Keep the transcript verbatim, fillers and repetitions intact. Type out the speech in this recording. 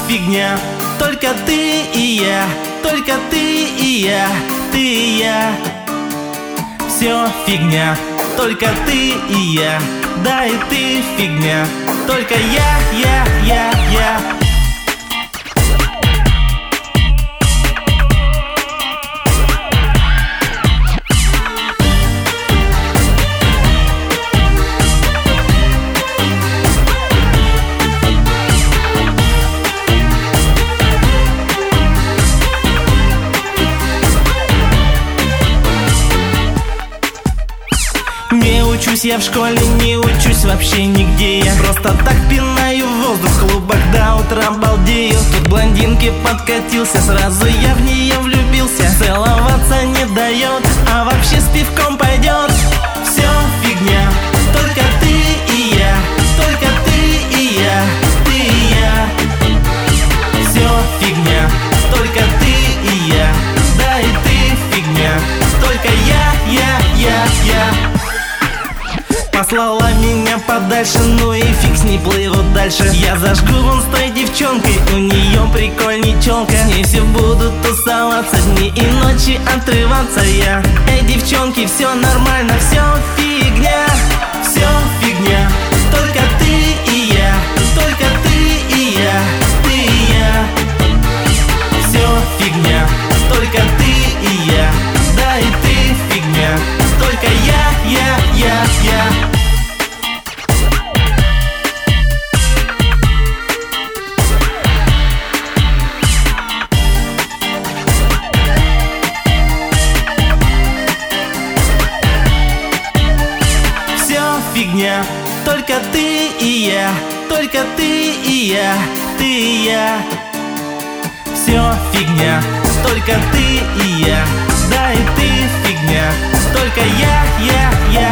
фигня, только ты и я, только ты и я, ты и я. Все фигня, только ты и я, да и ты фигня, только я, я, я, я. Не учусь я в школе, не учусь вообще нигде я просто так пинаю воздух в клубах, до утра балдею. Тут блондинке подкатился, сразу я в нее влюбился. Целоваться не дает, а вообще с пивком пойдет. Все фигня, только ты и я, только ты и я, ты и я. Все фигня, только ты и я, да и ты фигня, только я, я, я, я. Послала меня подальше, ну и фиг с ней, плыву дальше. Я зажгу вон с той девчонкой, у нее прикольней челка. С ней все буду тусоваться, дни и ночи отрываться я. Эй, девчонки, все нормально, все фигня, все фигня, только ты и я, только ты и я, ты и я. Все фигня, только ты и я, да и ты фигня, только я, я, я, я. Фигня, только ты и я, только ты и я, ты и я. Все фигня, только ты и я, да и ты фигня, только я, я, я.